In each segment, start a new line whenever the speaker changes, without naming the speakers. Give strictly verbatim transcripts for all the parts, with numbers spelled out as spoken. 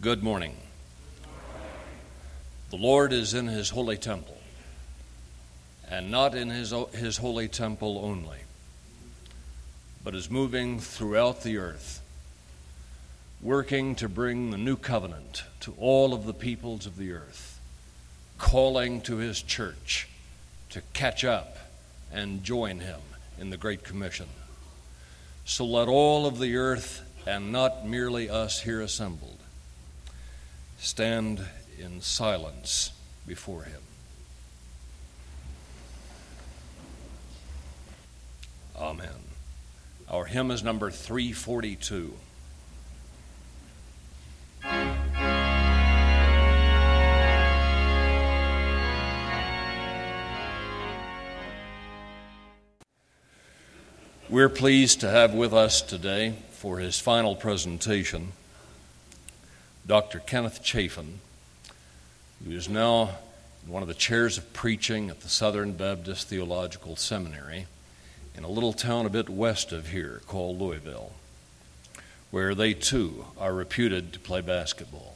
Good morning. The Lord is in his holy temple, and not in his, his holy temple only, but is moving throughout the earth, working to bring the new covenant to all of the peoples of the earth, calling to his church to catch up and join him in the Great Commission. So let all of the earth, and not merely us here assembled, stand in silence before him. Amen. Our hymn is number three forty-two. We're pleased to have with us today for his final presentation Doctor Kenneth Chafin, who is now in one of the chairs of preaching at the Southern Baptist Theological Seminary in a little town a bit west of here called Louisville, where they too are reputed to play basketball.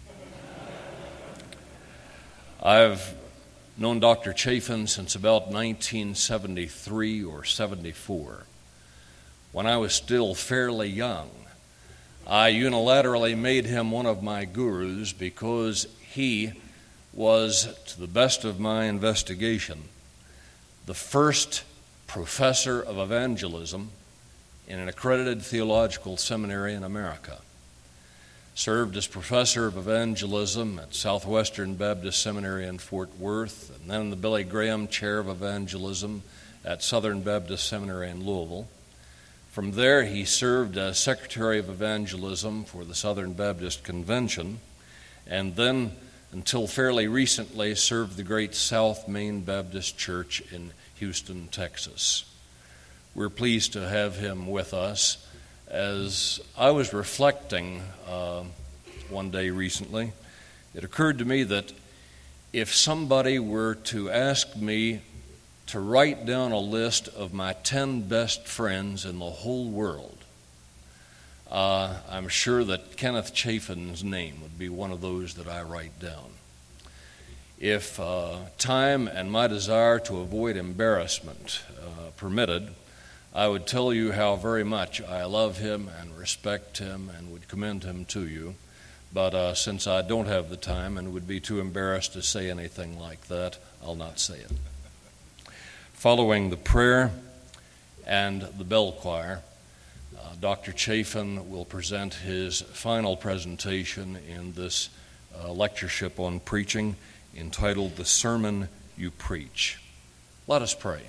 I've known Doctor Chafin since about nineteen seventy-three or seventy-four. When I was still fairly young, I unilaterally made him one of my gurus because he was, to the best of my investigation, the first professor of evangelism in an accredited theological seminary in America. Served as professor of evangelism at Southwestern Baptist Seminary in Fort Worth, and then the Billy Graham Chair of Evangelism at Southern Baptist Seminary in Louisville. From there, he served as Secretary of Evangelism for the Southern Baptist Convention, and then, until fairly recently, served the great South Main Baptist Church in Houston, Texas. We're pleased to have him with us. As I was reflecting uh, one day recently, it occurred to me that if somebody were to ask me to write down a list of my ten best friends in the whole world, uh, I'm sure that Kenneth Chafin's name would be one of those that I write down. If uh, time and my desire to avoid embarrassment uh, permitted, I would tell you how very much I love him and respect him and would commend him to you. But uh, since I don't have the time and would be too embarrassed to say anything like that, I'll not say it. Following the prayer and the bell choir, uh, Doctor Chafin will present his final presentation in this uh, lectureship on preaching entitled The Sermon You Preach. Let us pray.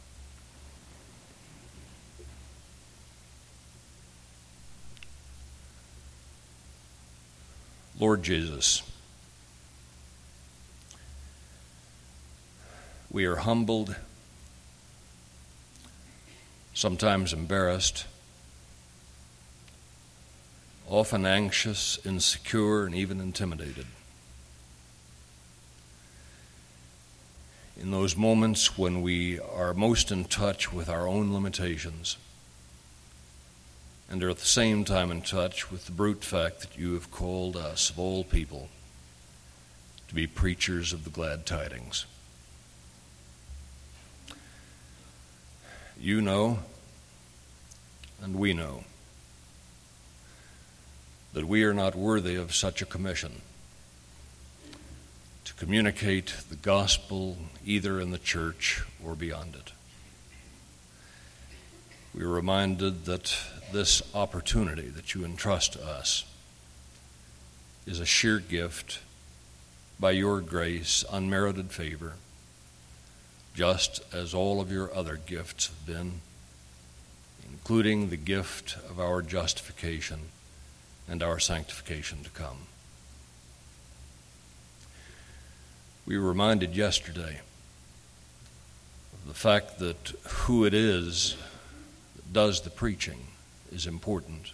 Lord Jesus, we are humbled, sometimes embarrassed, often anxious, insecure, and even intimidated. In those moments when we are most in touch with our own limitations and are at the same time in touch with the brute fact that you have called us, of all people, to be preachers of the glad tidings. You know, and we know, that we are not worthy of such a commission to communicate the gospel either in the church or beyond it. We are reminded that this opportunity that you entrust to us is a sheer gift by your grace, unmerited favor, just as all of your other gifts have been, including the gift of our justification and our sanctification to come. We were reminded yesterday of the fact that who it is that does the preaching is important.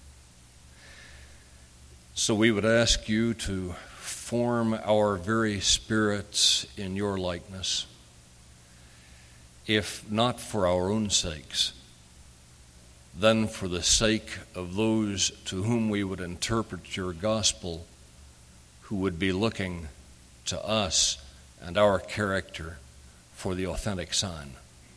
So we would ask you to form our very spirits in your likeness, if not for our own sakes, then for the sake of those to whom we would interpret your gospel who would be looking to us and our character for the authentic sign.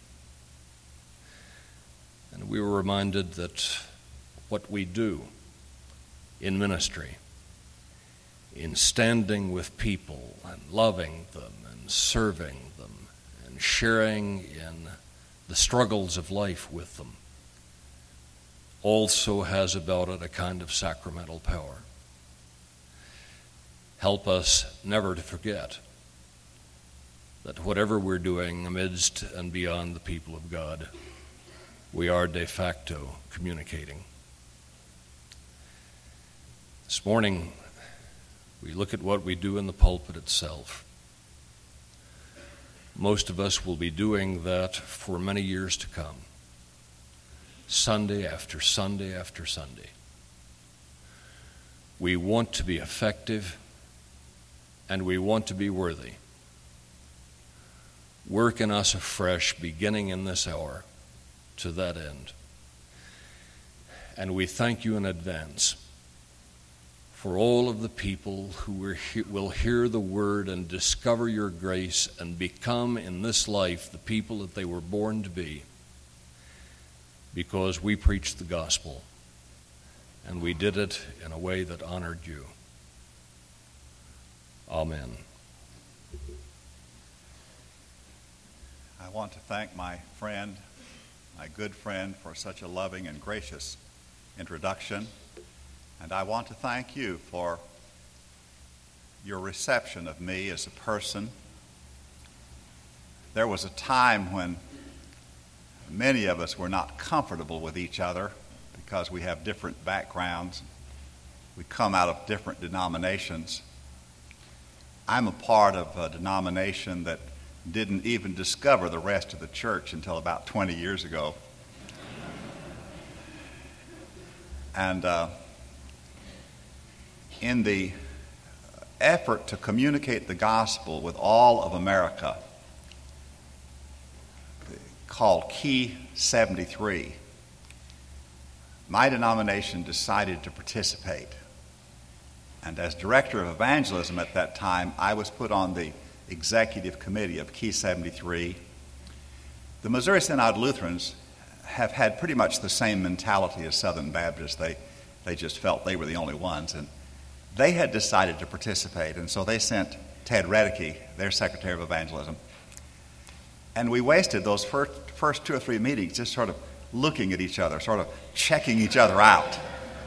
And we were reminded that what we do in ministry, in standing with people and loving them and serving them and sharing in the struggles of life with them, also has about it a kind of sacramental power. Help us never to forget that whatever we're doing amidst and beyond the people of God, we are de facto communicating. This morning, we look at what we do in the pulpit itself. Most of us will be doing that for many years to come, Sunday after Sunday after Sunday. We want to be effective, and we want to be worthy. Work in us afresh, beginning in this hour, to that end. And we thank you in advance for all of the people who will hear the word and discover your grace and become in this life the people that they were born to be, because we preached the gospel and we did it in a way that honored you. Amen.
I want to thank my friend, my good friend, for such a loving and gracious introduction. And I want to thank you for your reception of me as a person. There was a time when many of us were not comfortable with each other because we have different backgrounds. We come out of different denominations. I'm a part of a denomination that didn't even discover the rest of the church until about twenty years ago. And uh, in the effort to communicate the gospel with all of America, called Key seventy-three, my denomination decided to participate. And as director of evangelism at that time, I was put on the executive committee of Key seventy-three. The Missouri Synod Lutherans have had pretty much the same mentality as Southern Baptists. They, they just felt they were the only ones. And they had decided to participate, and so they sent Ted Redeke, their Secretary of Evangelism. And we wasted those first, first two or three meetings just sort of looking at each other, sort of checking each other out.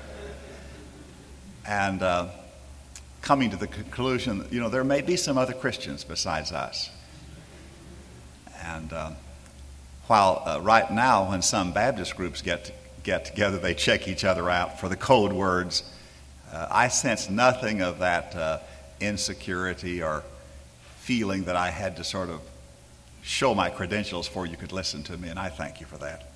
And uh, coming to the conclusion, you know, there may be some other Christians besides us. And uh, while uh, right now when some Baptist groups get, to, get together, they check each other out for the code words, uh, I sense nothing of that uh, insecurity or feeling that I had to sort of show my credentials before you could listen to me, and I thank you for that.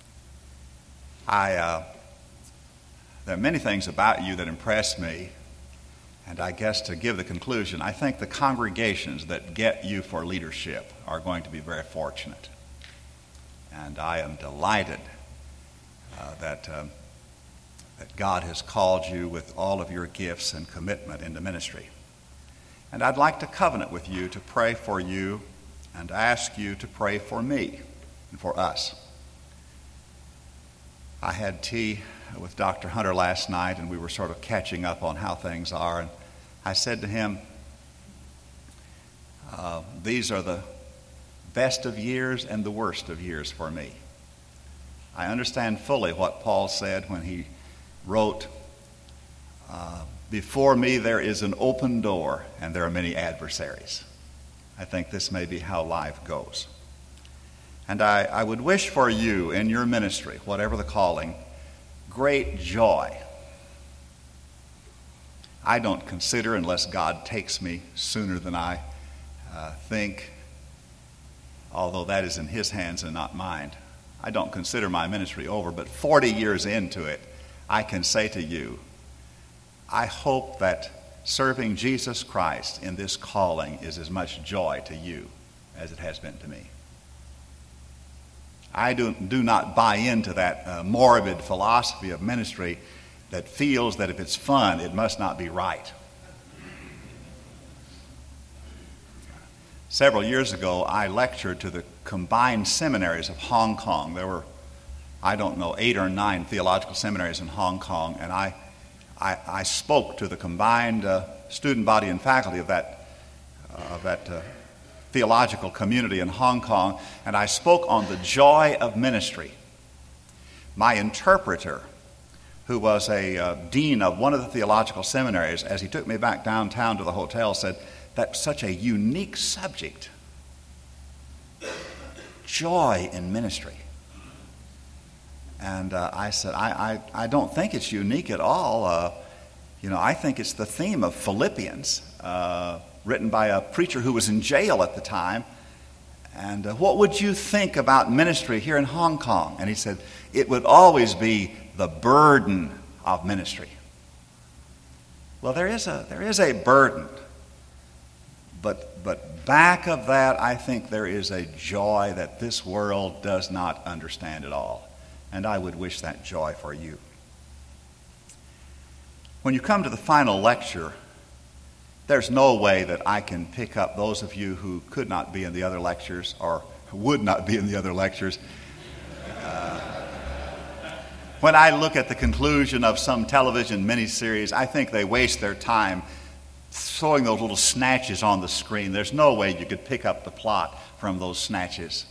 I, uh, there are many things about you that impress me, and I guess to give the conclusion, I think the congregations that get you for leadership are going to be very fortunate. And I am delighted uh, that, uh, that God has called you with all of your gifts and commitment into ministry. And I'd like to covenant with you to pray for you and ask you to pray for me and for us. I had tea with Doctor Hunter last night, and we were sort of catching up on how things are. And I said to him, uh, these are the best of years and the worst of years for me. I understand fully what Paul said when he wrote, uh, before me there is an open door, and there are many adversaries. I think this may be how life goes. And I, I would wish for you in your ministry, whatever the calling, great joy. I don't consider, unless God takes me sooner than I uh, think, although that is in his hands and not mine, I don't consider my ministry over, but forty years into it, I can say to you, I hope that serving Jesus Christ in this calling is as much joy to you as it has been to me. I do, do not buy into that uh, morbid philosophy of ministry that feels that if it's fun, it must not be right. Several years ago, I lectured to the combined seminaries of Hong Kong. There were, I don't know, eight or nine theological seminaries in Hong Kong, and I, I, I spoke to the combined uh, student body and faculty of that, uh, of that uh, theological community in Hong Kong, and I spoke on the joy of ministry. My interpreter, who was a uh, dean of one of the theological seminaries, as he took me back downtown to the hotel, said, "That's such a unique subject. Joy in ministry." And uh, I said, I, I, I don't think it's unique at all. Uh, you know, I think it's the theme of Philippians, uh, written by a preacher who was in jail at the time. And uh, what would you think about ministry here in Hong Kong? And he said, it would always be the burden of ministry. Well, there is a there is a burden. But but back of that, I think there is a joy that this world does not understand at all. And I would wish that joy for you. When you come to the final lecture, there's no way that I can pick up those of you who could not be in the other lectures or would not be in the other lectures. Uh, when I look at the conclusion of some television miniseries, I think they waste their time throwing those little snatches on the screen. There's no way you could pick up the plot from those snatches.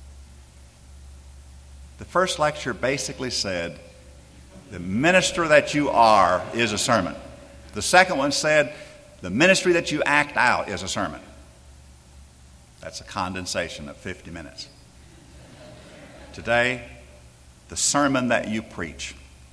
The first lecture basically said, the minister that you are is a sermon. The second one said, the ministry that you act out is a sermon. That's a condensation of fifty minutes. Today, the sermon that you preach.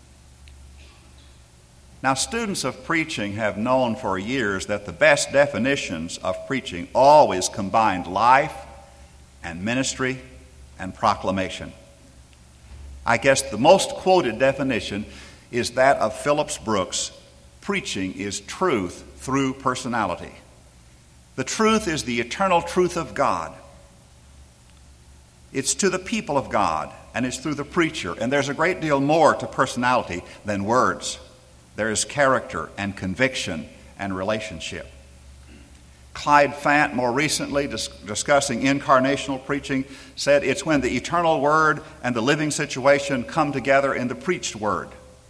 Now, students of preaching have known for years that the best definitions of preaching always combined life and ministry and proclamation. I guess the most quoted definition is that of Phillips Brooks: preaching is truth through personality. The truth is the eternal truth of God. It's to the people of God, and it's through the preacher. And there's a great deal more to personality than words. There is character and conviction and relationship. Clyde Fant, more recently dis- discussing incarnational preaching, said it's when the eternal word and the living situation come together in the preached word.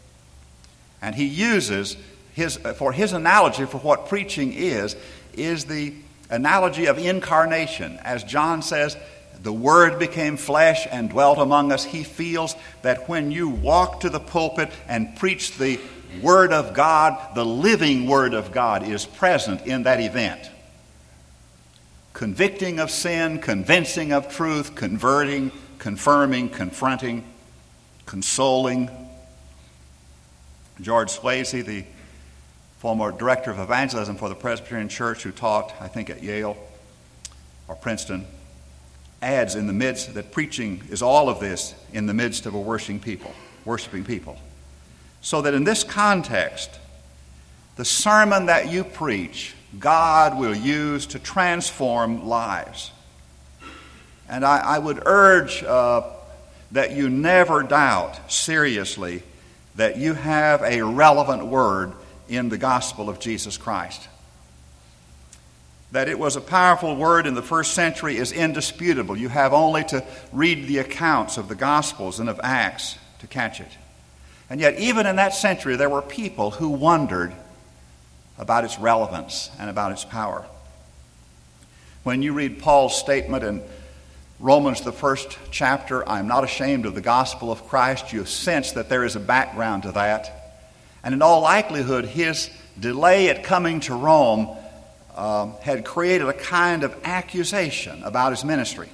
And he uses his, for his analogy for what preaching is, is the analogy of incarnation. As John says, the Word became flesh and dwelt among us. He feels that when you walk to the pulpit and preach the Word of God, the living Word of God is present in that event. Convicting of sin, convincing of truth, converting, confirming, confronting, consoling. George Swayze, the former director of evangelism for the Presbyterian Church, who taught, I think, at Yale or Princeton, adds in the midst that preaching is all of this in the midst of a worshiping people, worshiping people. So that in this context, the sermon that you preach, God will use to transform lives. And I, I would urge uh, that you never doubt seriously that you have a relevant word in the gospel of Jesus Christ. That it was a powerful word in the first century is indisputable. You have only to read the accounts of the Gospels and of Acts to catch it. And yet, even in that century, there were people who wondered about its relevance and about its power. When you read Paul's statement in Romans, the first chapter, I'm not ashamed of the gospel of Christ, you sense that there is a background to that. And in all likelihood, his delay at coming to Rome um, had created a kind of accusation about his ministry.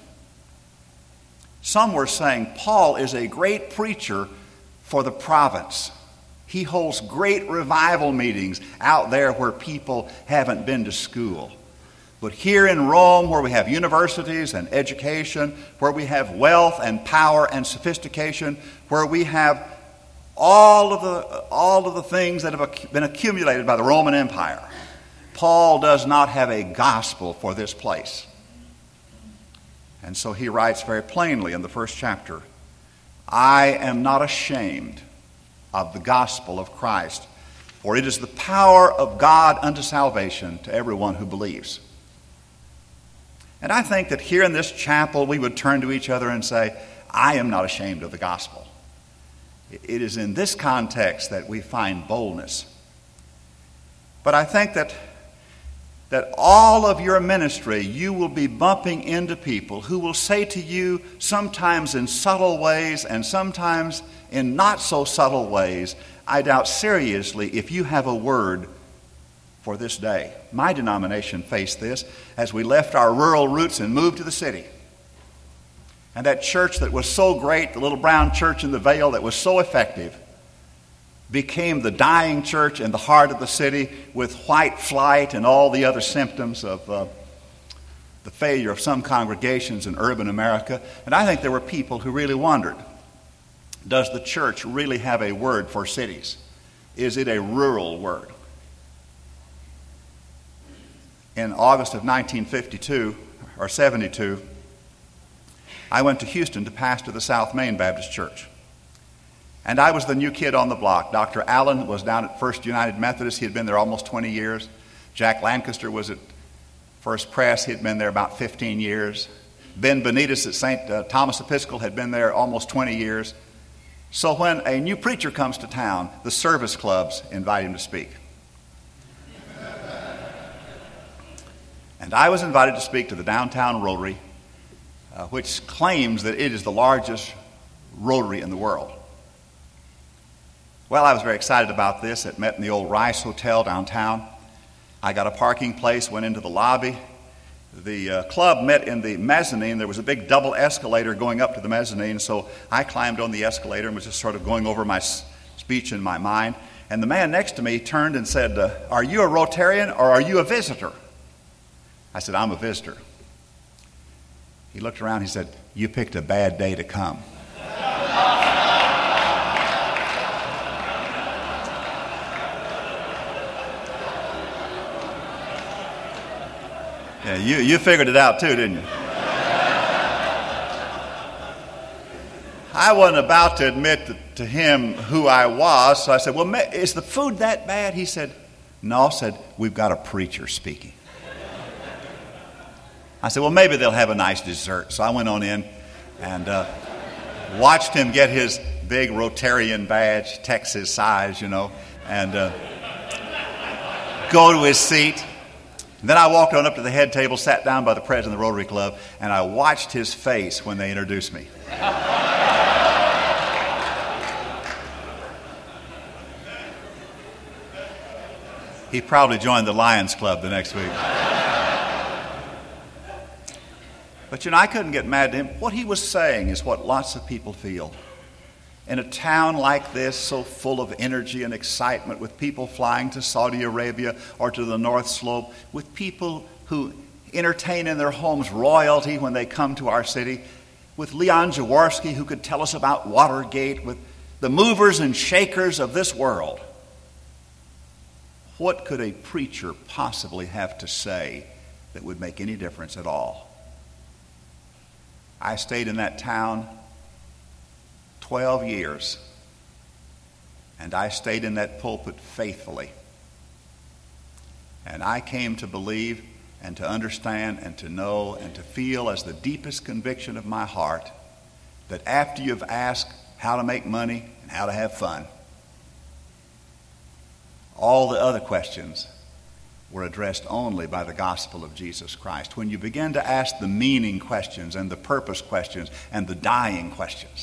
Some were saying, Paul is a great preacher for the province. He holds great revival meetings out there where people haven't been to school. But here in Rome, where we have universities and education, where we have wealth and power and sophistication, where we have all of the, all of the things that have been accumulated by the Roman Empire, Paul does not have a gospel for this place. And so he writes very plainly in the first chapter, I am not ashamed of the gospel of Christ, for it is the power of God unto salvation to everyone who believes. And I think that here in this chapel we would turn to each other and say, I am not ashamed of the gospel. It is in this context that we find boldness. But I think that that all of your ministry, you will be bumping into people who will say to you, sometimes in subtle ways and sometimes in not so subtle ways, I doubt seriously if you have a word for this day. My denomination faced this as we left our rural roots and moved to the city. And that church that was so great, the little brown church in the Vale that was so effective, became the dying church in the heart of the city with white flight and all the other symptoms of uh, the failure of some congregations in urban America. And I think there were people who really wondered, does the church really have a word for cities? Is it a rural word? In August of nineteen fifty-two or seventy-two, I went to Houston to pastor the South Main Baptist Church. And I was the new kid on the block. Doctor Allen was down at First United Methodist. He had been there almost twenty years. Jack Lancaster was at First Pres. He had been there about fifteen years. Ben Benitez at Saint Uh, Thomas Episcopal had been there almost twenty years. So when a new preacher comes to town, the service clubs invite him to speak. And I was invited to speak to the downtown Rotary, uh, which claims that it is the largest Rotary in the world. Well, I was very excited about this. It met in the old Rice Hotel downtown. I got a parking place, went into the lobby. The uh, club met in the mezzanine. There was a big double escalator going up to the mezzanine, so I climbed on the escalator and was just sort of going over my s- speech in my mind. And the man next to me turned and said, uh, are you a Rotarian or are you a visitor? I said, I'm a visitor. He looked around, he said, you picked a bad day to come. Yeah, you, you figured it out too, didn't you? I wasn't about to admit to, to him who I was, so I said, well, is the food that bad? He said, no. I said, we've got a preacher speaking. I said, well, maybe they'll have a nice dessert. So I went on in and uh, watched him get his big Rotarian badge, Texas size, you know, and uh, go to his seat. And then I walked on up to the head table, sat down by the president of the Rotary Club, and I watched his face when they introduced me. He probably joined the Lions Club the next week. But, you know, I couldn't get mad at him. What he was saying is what lots of people feel. In a town like this, so full of energy and excitement, with people flying to Saudi Arabia or to the North Slope, with people who entertain in their homes royalty when they come to our city, with Leon Jaworski, who could tell us about Watergate, with the movers and shakers of this world, what could a preacher possibly have to say that would make any difference at all? I stayed in that town twelve years, and I stayed in that pulpit faithfully. And I came to believe and to understand and to know and to feel as the deepest conviction of my heart that after you've asked how to make money and how to have fun, all the other questions were addressed only by the gospel of Jesus Christ. When you begin to ask the meaning questions and the purpose questions and the dying questions.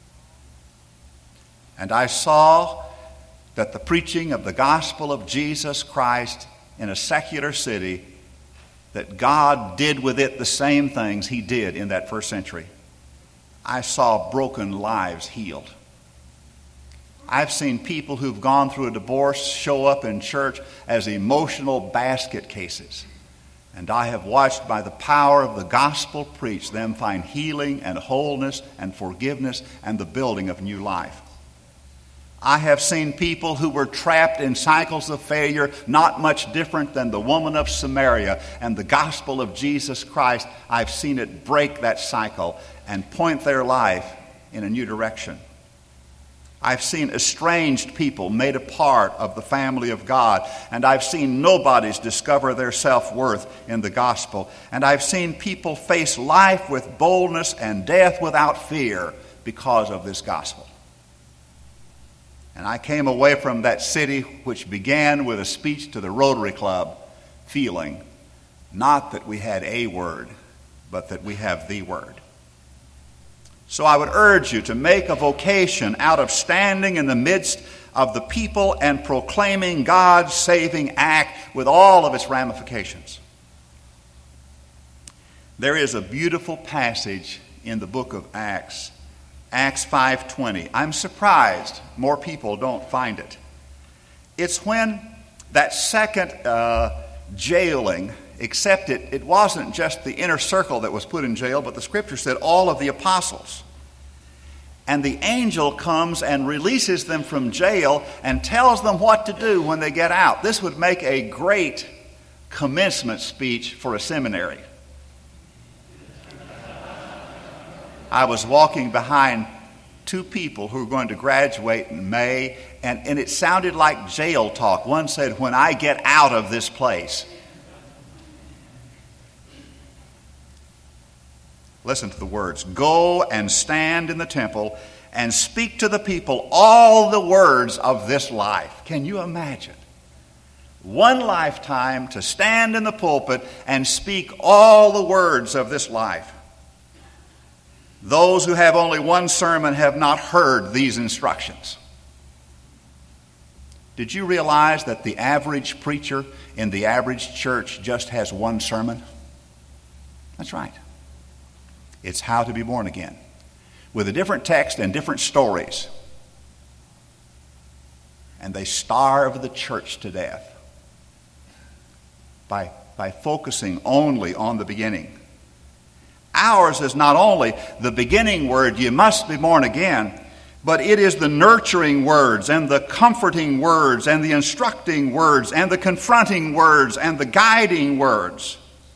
And I saw that the preaching of the gospel of Jesus Christ in a secular city, that God did with it the same things he did in that first century. I saw broken lives healed. I've seen people who've gone through a divorce show up in church as emotional basket cases. And I have watched by the power of the gospel preached them find healing and wholeness and forgiveness and the building of new life. I have seen people who were trapped in cycles of failure, not much different than the woman of Samaria, and the gospel of Jesus Christ, I've seen it break that cycle and point their life in a new direction. I've seen estranged people made a part of the family of God. And I've seen nobodies discover their self-worth in the gospel. And I've seen people face life with boldness and death without fear because of this gospel. And I came away from that city, which began with a speech to the Rotary Club, feeling not that we had a word, but that we have the word. So I would urge you to make a vocation out of standing in the midst of the people and proclaiming God's saving act with all of its ramifications. There is a beautiful passage in the book of Acts, Acts five twenty. I'm surprised more people don't find it. It's when that second uh, jailing, except it, it wasn't just the inner circle that was put in jail, but the scripture said all of the apostles. And the angel comes and releases them from jail and tells them what to do when they get out. This would make a great commencement speech for a seminary. I was walking behind two people who were going to graduate in May, and, and it sounded like jail talk. One said, "When I get out of this place." Listen to the words. "Go and stand in the temple and speak to the people all the words of this life." Can you imagine? One lifetime to stand in the pulpit and speak all the words of this life. Those who have only one sermon have not heard these instructions. Did you realize that the average preacher in the average church just has one sermon? That's right. It's how to be born again, with a different text and different stories. And they starve the church to death by, by focusing only on the beginning. Ours is not only the beginning word, "You must be born again," but it is the nurturing words and the comforting words and the instructing words and the confronting words and the guiding words.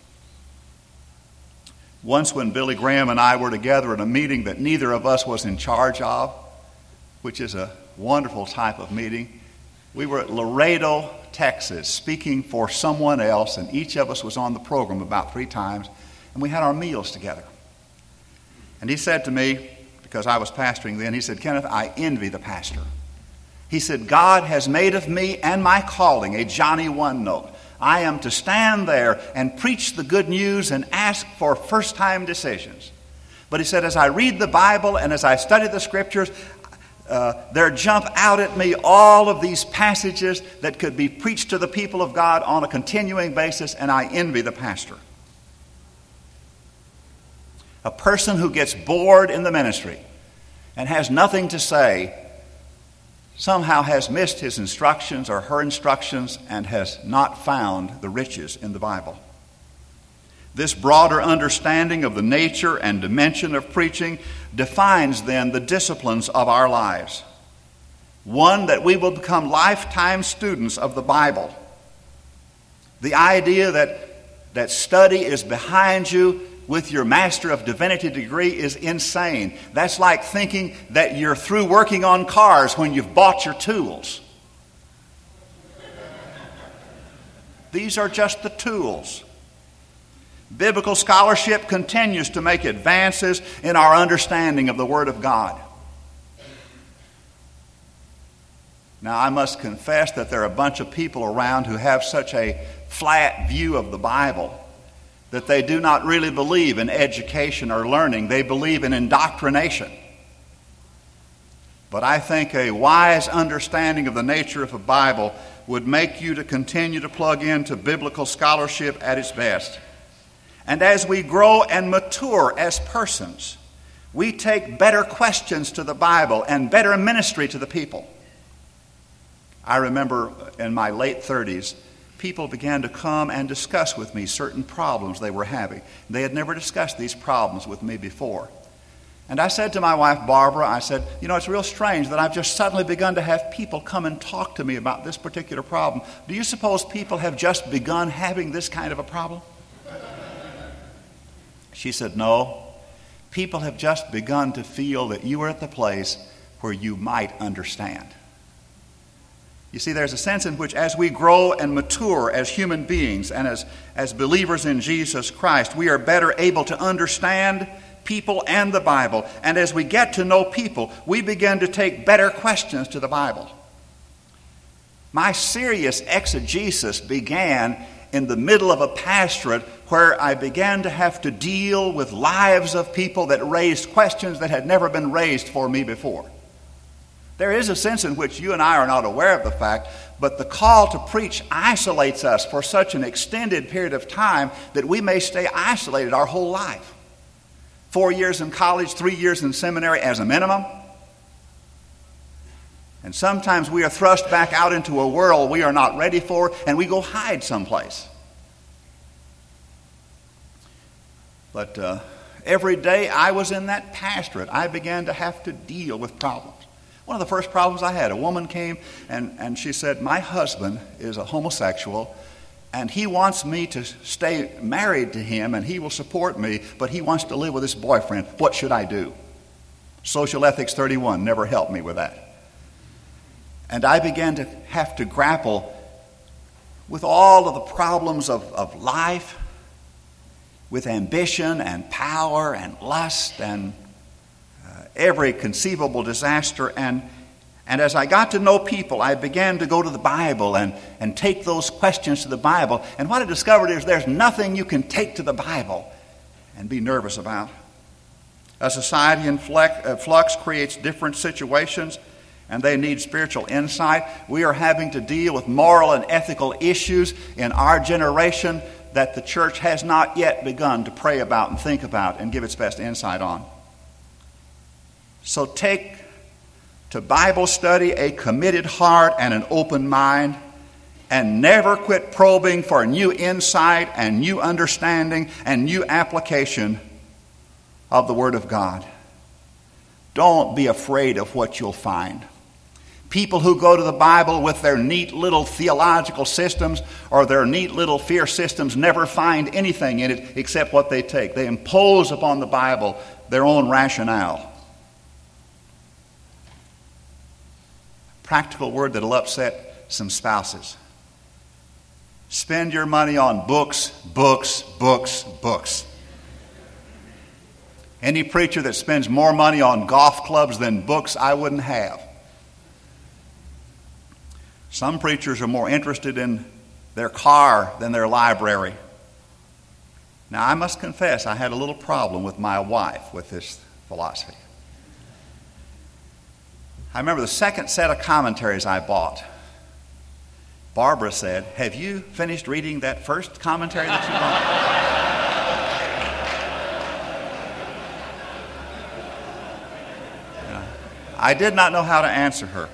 Once when Billy Graham and I were together at a meeting that neither of us was in charge of, which is a wonderful type of meeting, we were at Laredo, Texas, speaking for someone else, and each of us was on the program about three times, and we had our meals together. And he said to me, because I was pastoring then, he said, "Kenneth, I envy the pastor." He said, "God has made of me and my calling a Johnny One Note. I am to stand there and preach the good news and ask for first-time decisions." But he said, as I read the Bible and as I study the Scriptures, uh, there jump out at me all of these passages that could be preached to the people of God on a continuing basis, and I envy the pastor. A person who gets bored in the ministry and has nothing to say somehow has missed his instructions or her instructions and has not found the riches in the Bible. This broader understanding of the nature and dimension of preaching defines then the disciplines of our lives. One, that we will become lifetime students of the Bible. The idea that, that study is behind you with your Master of Divinity degree is insane. That's like thinking that you're through working on cars when you've bought your tools. These are just the tools. Biblical scholarship continues to make advances in our understanding of the Word of God. Now, I must confess that there are a bunch of people around who have such a flat view of the Bible that they do not really believe in education or learning. They believe in indoctrination. But I think a wise understanding of the nature of the Bible would make you to continue to plug into biblical scholarship at its best. And as we grow and mature as persons, we take better questions to the Bible and better ministry to the people. I remember in my late thirties, people began to come and discuss with me certain problems they were having. They had never discussed these problems with me before. And I said to my wife, Barbara, I said, you know, it's real strange that I've just suddenly begun to have people come and talk to me about this particular problem. Do you suppose people have just begun having this kind of a problem? She said, no. People have just begun to feel that you are at the place where you might understand. You see, there's a sense in which as we grow and mature as human beings and as, as believers in Jesus Christ, we are better able to understand people and the Bible. And as we get to know people, we begin to take better questions to the Bible. My serious exegesis began in the middle of a pastorate where I began to have to deal with lives of people that raised questions that had never been raised for me before. There is a sense in which you and I are not aware of the fact, but the call to preach isolates us for such an extended period of time that we may stay isolated our whole life. Four years in college, three years in seminary as a minimum. And sometimes we are thrust back out into a world we are not ready for, and we go hide someplace. But uh, every day I was in that pastorate, I began to have to deal with problems. One of the first problems I had, a woman came and, and she said, my husband is a homosexual and he wants me to stay married to him and he will support me, but he wants to live with his boyfriend. What should I do? Social Ethics thirty-one never helped me with that. And I began to have to grapple with all of the problems of, of life, with ambition and power and lust and every conceivable disaster. And, and as I got to know people, I began to go to the Bible and, and take those questions to the Bible. And what I discovered is there's nothing you can take to the Bible and be nervous about. A society in flux creates different situations, and they need spiritual insight. We are having to deal with moral and ethical issues in our generation that the church has not yet begun to pray about and think about and give its best insight on. So take to Bible study a committed heart and an open mind, and never quit probing for new insight and new understanding and new application of the Word of God. Don't be afraid of what you'll find. People who go to the Bible with their neat little theological systems or their neat little fear systems never find anything in it except what they take. They impose upon the Bible their own rationale. Practical word that'll upset some spouses. Spend your money on books, books, books, books. Any preacher that spends more money on golf clubs than books, I wouldn't have. Some preachers are more interested in their car than their library. Now, I must confess, I had a little problem with my wife with this philosophy. I remember the second set of commentaries I bought. Barbara said, have you finished reading that first commentary that you bought? Yeah. I did not know how to answer her.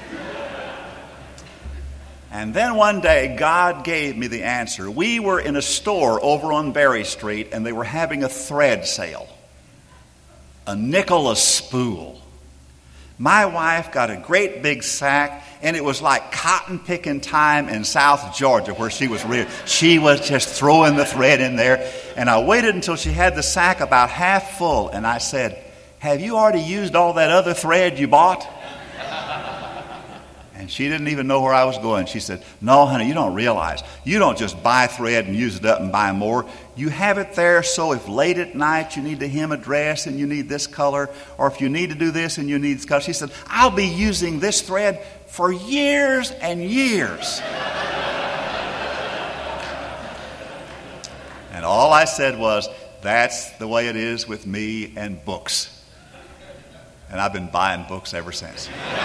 And then one day, God gave me the answer. We were in a store over on Berry Street, and they were having a thread sale. A nickel a spool. My wife got a great big sack, and it was like cotton picking time in South Georgia where she was real. She was just throwing the thread in there. And I waited until she had the sack about half full, and I said, have you already used all that other thread you bought? And she didn't even know where I was going. She said, no, honey, you don't realize. You don't just buy thread and use it up and buy more. You have it there so if late at night you need to hem a dress and you need this color, or if you need to do this and you need this color. She said, I'll be using this thread for years and years. And all I said was, that's the way it is with me and books. And I've been buying books ever since.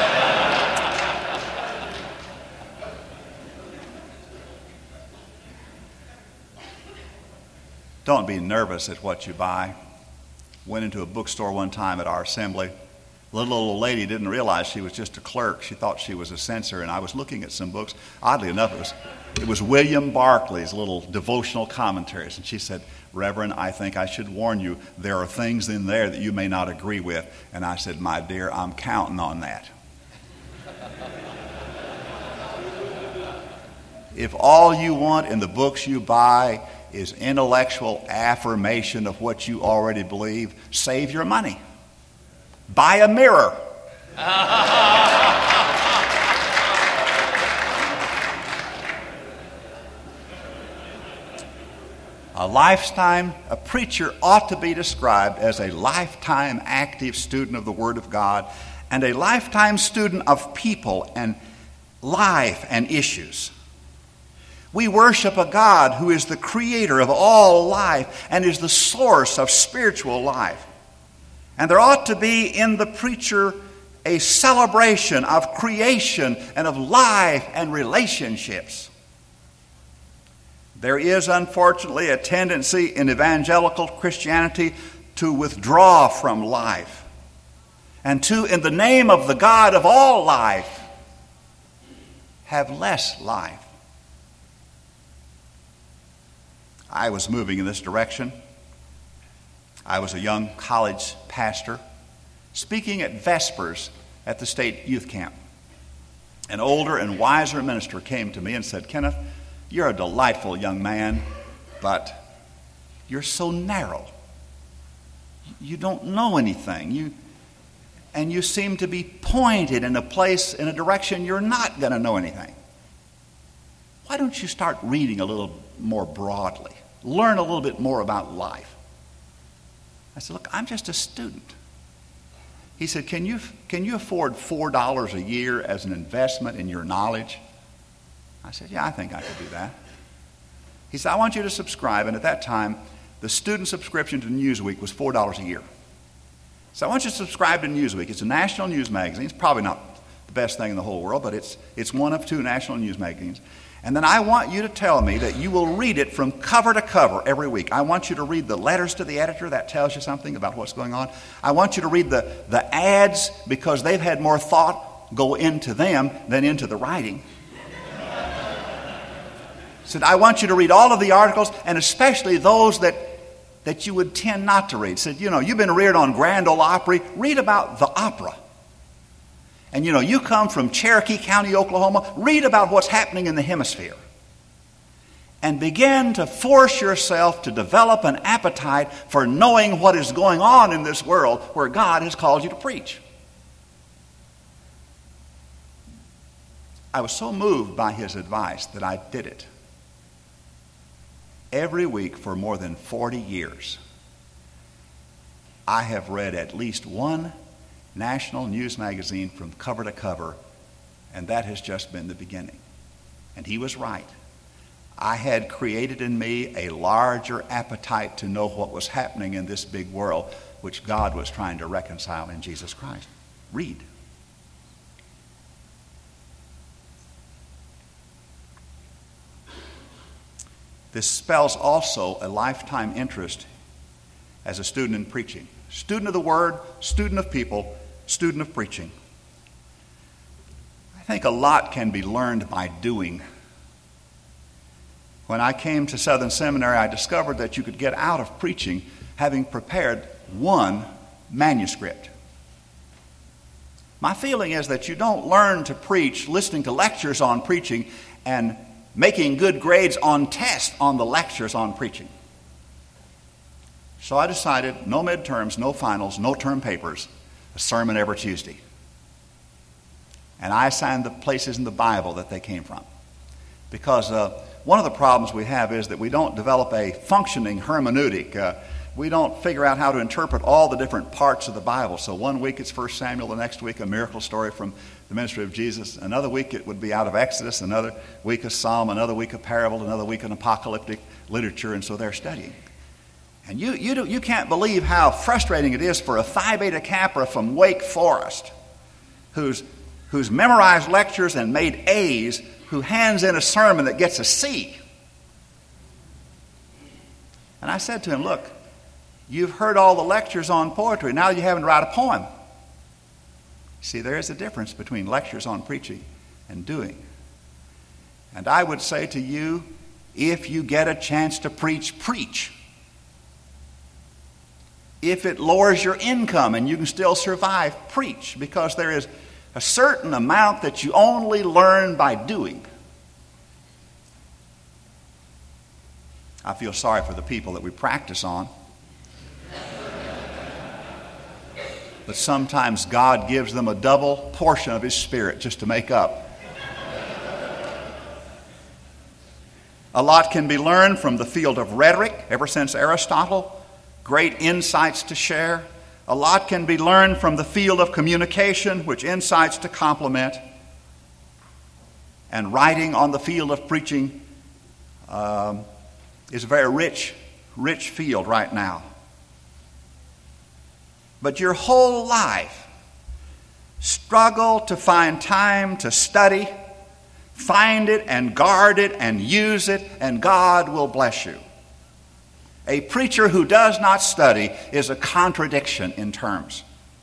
Don't be nervous at what you buy. Went into a bookstore one time at our assembly. The little old lady didn't realize she was just a clerk. She thought she was a censor, and I was looking at some books. Oddly enough, it was, it was William Barclay's little devotional commentaries. And she said, Reverend, I think I should warn you, there are things in there that you may not agree with. And I said, my dear, I'm counting on that. If all you want in the books you buy is intellectual affirmation of what you already believe, save your money. Buy a mirror. A lifetime, a preacher ought to be described as a lifetime active student of the Word of God and a lifetime student of people and life and issues. We worship a God who is the creator of all life and is the source of spiritual life. And there ought to be in the preacher a celebration of creation and of life and relationships. There is, unfortunately, a tendency in evangelical Christianity to withdraw from life and to, in the name of the God of all life, have less life. I was moving in this direction. I was a young college pastor speaking at Vespers at the state youth camp. An older and wiser minister came to me and said, "Kenneth, you're a delightful young man, but you're so narrow. You don't know anything. You, and you seem to be pointed in a place, in a direction you're not going to know anything. Why don't you start reading a little more broadly? Learn a little bit more about life." I said, "Look, I'm just a student." He said, can you, can you afford four dollars a year as an investment in your knowledge?" I said, "Yeah, I think I could do that." He said, "I want you to subscribe." And at that time, the student subscription to Newsweek was four dollars a year. So I want you to subscribe to Newsweek. It's a national news magazine. It's probably not the best thing in the whole world, but it's, it's one of two national news magazines. And then I want you to tell me that you will read it from cover to cover every week. I want you to read the letters to the editor. That tells you something about what's going on. I want you to read the, the ads because they've had more thought go into them than into the writing. Said, I want you to read all of the articles, and especially those that, that you would tend not to read. Said, you know, you've been reared on Grand Ole Opry. Read about the opera. And, you know, you come from Cherokee County, Oklahoma. Read about what's happening in the hemisphere. And begin to force yourself to develop an appetite for knowing what is going on in this world where God has called you to preach. I was so moved by his advice that I did it. Every week for more than forty years, I have read at least one national news magazine from cover to cover, and that has just been the beginning. And he was right. I had created in me a larger appetite to know what was happening in this big world, which God was trying to reconcile in Jesus Christ. Read. This spells also a lifetime interest as a student in preaching. Student of the Word, student of people, student of preaching. I think a lot can be learned by doing. When I came to Southern Seminary, I discovered that you could get out of preaching having prepared one manuscript. My feeling is that you don't learn to preach listening to lectures on preaching and making good grades on tests on the lectures on preaching. So I decided no midterms, no finals, no term papers, a sermon every Tuesday. And I assigned the places in the Bible that they came from. Because uh, one of the problems we have is that we don't develop a functioning hermeneutic. Uh, we don't figure out how to interpret all the different parts of the Bible. So one week it's First Samuel, the next week a miracle story from the ministry of Jesus. Another week it would be out of Exodus, another week a psalm, another week a parable, another week an apocalyptic literature, and so they're studying. And you you, do, you can't believe how frustrating it is for a Phi Beta Kappa from Wake Forest who's, who's memorized lectures and made A's, who hands in a sermon that gets a C. And I said to him, look, you've heard all the lectures on poetry. Now you haven't write a poem. See, there is a difference between lectures on preaching and doing. And I would say to you, if you get a chance to preach, preach. If it lowers your income and you can still survive, preach. Because there is a certain amount that you only learn by doing. I feel sorry for the people that we practice on. but sometimes God gives them a double portion of His Spirit just to make up. A lot can be learned from the field of rhetoric, ever since Aristotle. Great insights to share. A lot can be learned from the field of communication, which insights to complement. And writing on the field of preaching um, is a very rich, rich field right now. But your whole life, struggle to find time to study, find it and guard it and use it, and God will bless you. A preacher who does not study is a contradiction in terms.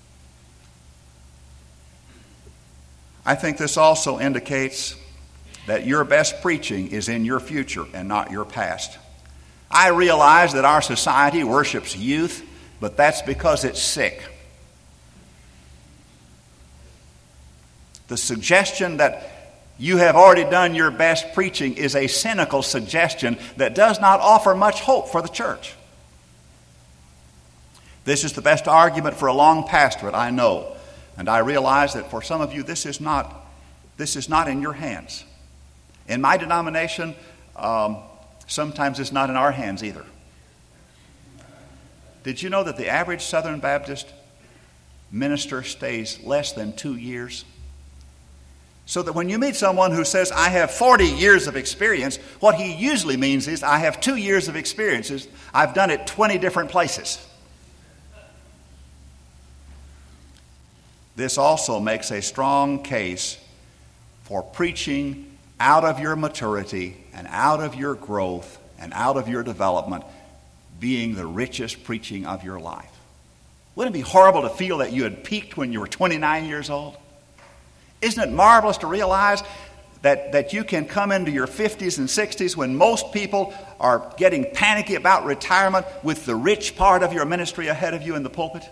I think this also indicates that your best preaching is in your future and not your past. I realize that our society worships youth, but that's because it's sick. The suggestion that you have already done your best preaching is a cynical suggestion that does not offer much hope for the church. This is the best argument for a long pastorate, I know. And I realize that for some of you, this is not, this is not in your hands. In my denomination, um, sometimes it's not in our hands either. Did you know that the average Southern Baptist minister stays less than two years? So that when you meet someone who says, I have forty years of experience, what he usually means is, I have two years of experiences. I've done it twenty different places. This also makes a strong case for preaching out of your maturity and out of your growth and out of your development being the richest preaching of your life. Wouldn't it be horrible to feel that you had peaked when you were twenty-nine years old? Isn't it marvelous to realize that, that you can come into your fifties and sixties when most people are getting panicky about retirement with the rich part of your ministry ahead of you in the pulpit?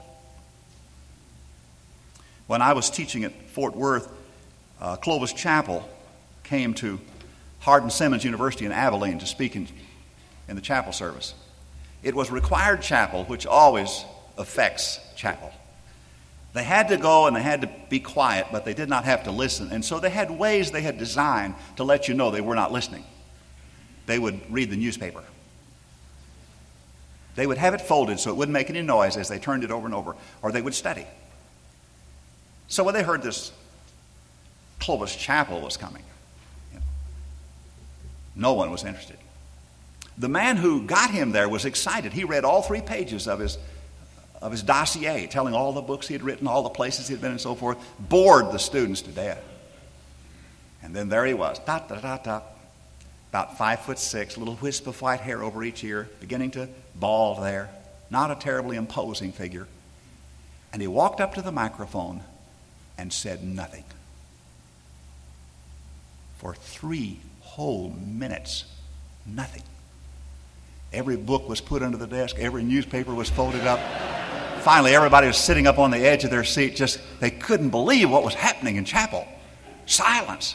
When I was teaching at Fort Worth, uh, Clovis Chapel came to Hardin Simmons University in Abilene to speak in, in the chapel service. It was required chapel, which always affects chapel. They had to go and they had to be quiet, but they did not have to listen. And so they had ways they had designed to let you know they were not listening. They would read the newspaper. They would have it folded so it wouldn't make any noise as they turned it over and over, or they would study. So when they heard this Clovis Chapel was coming, you know, no one was interested. The man who got him there was excited. He read all three pages of his of his dossier, telling all the books he had written, all the places he had been, and so forth, bored the students to death. And then there he was, dot, dot, dot, dot, about five foot six, a little wisp of white hair over each ear, beginning to bald there, not a terribly imposing figure. And he walked up to the microphone and said nothing. For three whole minutes, nothing. Every book was put under the desk, every newspaper was folded up. Finally, everybody was sitting up on the edge of their seat, just, they couldn't believe what was happening in chapel. Silence.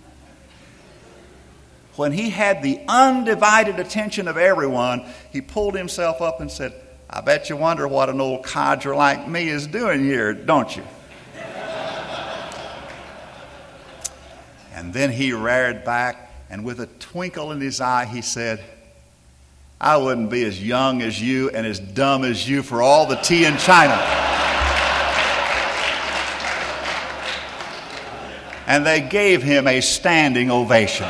When he had the undivided attention of everyone, he pulled himself up and said, I bet you wonder what an old codger like me is doing here, don't you? And then he reared back, and with a twinkle in his eye, he said, I wouldn't be as young as you and as dumb as you for all the tea in China. And they gave him a standing ovation.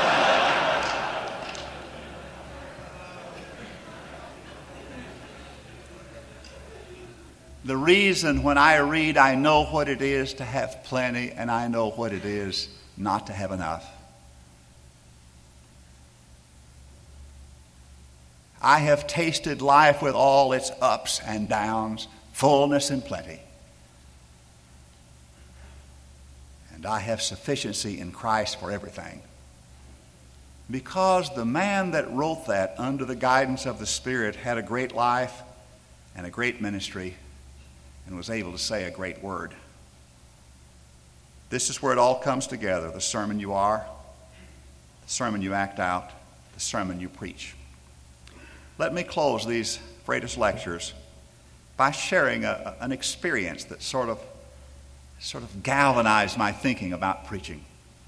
The reason when I read, I know what it is to have plenty, and I know what it is not to have enough. I have tasted life with all its ups and downs, fullness and plenty. And I have sufficiency in Christ for everything. Because the man that wrote that under the guidance of the Spirit had a great life and a great ministry and was able to say a great word. This is where it all comes together. The sermon you are, the sermon you act out, the sermon you preach. Let me close these Freitas lectures by sharing a, an experience that sort of, sort of galvanized my thinking about preaching.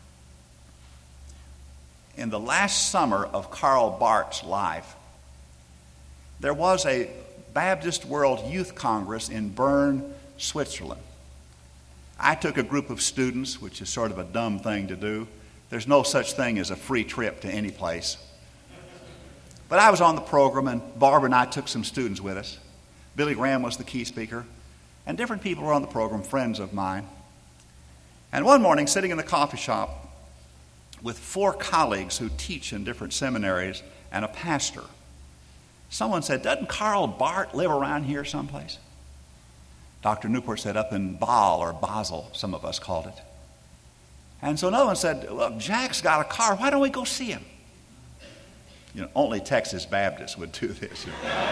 In the last summer of Karl Barth's life, there was a Baptist World Youth Congress in Bern, Switzerland. I took a group of students, which is sort of a dumb thing to do. There's no such thing as a free trip to any place. But I was on the program, and Barbara and I took some students with us. Billy Graham was the key speaker, and different people were on the program, friends of mine. And one morning, sitting in the coffee shop with four colleagues who teach in different seminaries and a pastor, someone said, "Doesn't Karl Barth live around here someplace?" Doctor Newport said, "Up in Basel or Basel, some of us called it." And so another one said, "Look, Jack's got a car. Why don't we go see him?" You know, only Texas Baptists would do this.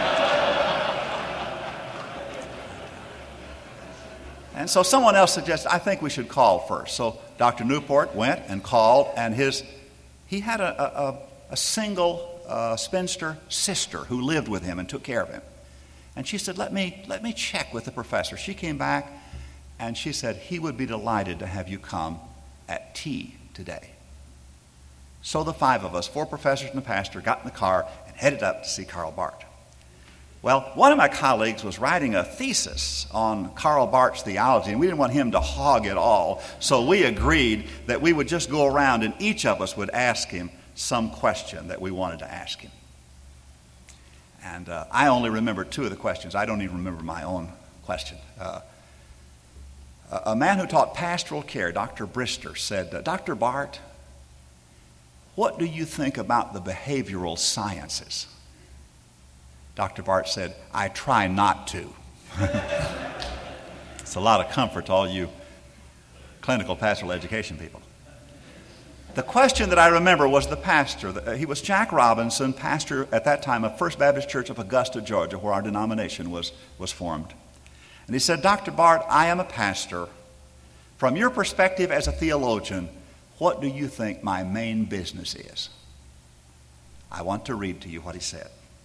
And so someone else suggested, "I think we should call first." So Doctor Newport went and called, and his he had a, a, a single uh, spinster sister who lived with him and took care of him. And she said, let me, let me check with the professor. She came back, and she said, "He would be delighted to have you come at tea today." So the five of us, four professors and a pastor, got in the car and headed up to see Karl Barth. Well, one of my colleagues was writing a thesis on Karl Barth's theology, and we didn't want him to hog it all, so we agreed that we would just go around and each of us would ask him some question that we wanted to ask him. And uh, I only remember two of the questions. I don't even remember my own question. Uh, a man who taught pastoral care, Doctor Brister, said, "Doctor Barth, what do you think about the behavioral sciences?" Doctor Barth said, "I try not to." It's a lot of comfort to all you clinical pastoral education people. The question that I remember was the pastor. He was Jack Robinson, pastor at that time of First Baptist Church of Augusta, Georgia, where our denomination was, was formed. And he said, "Doctor Barth, I am a pastor. From your perspective as a theologian, what do you think my main business is?" I want to read to you what he said.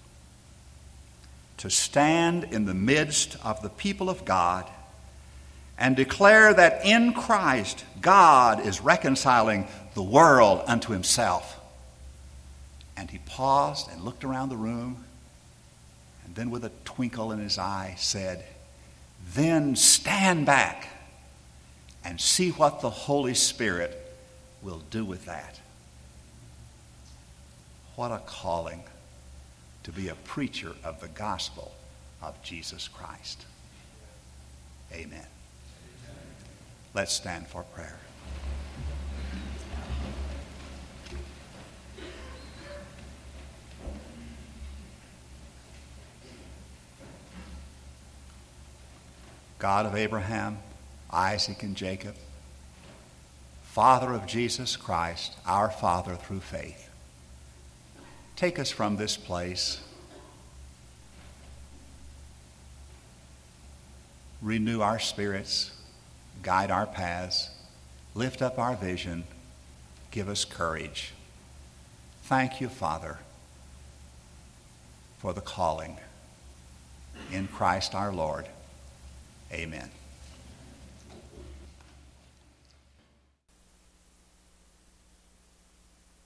"To stand in the midst of the people of God and declare that in Christ God is reconciling the world unto himself." And he paused and looked around the room, and then with a twinkle in his eye said, "Then stand back and see what the Holy Spirit will do with that." What a calling to be a preacher of the gospel of Jesus Christ. Amen. Let's stand for prayer. God of Abraham, Isaac, and Jacob, Father of Jesus Christ, our Father through faith, take us from this place. Renew our spirits, guide our paths, lift up our vision, give us courage. Thank you, Father, for the calling. In Christ our Lord. Amen.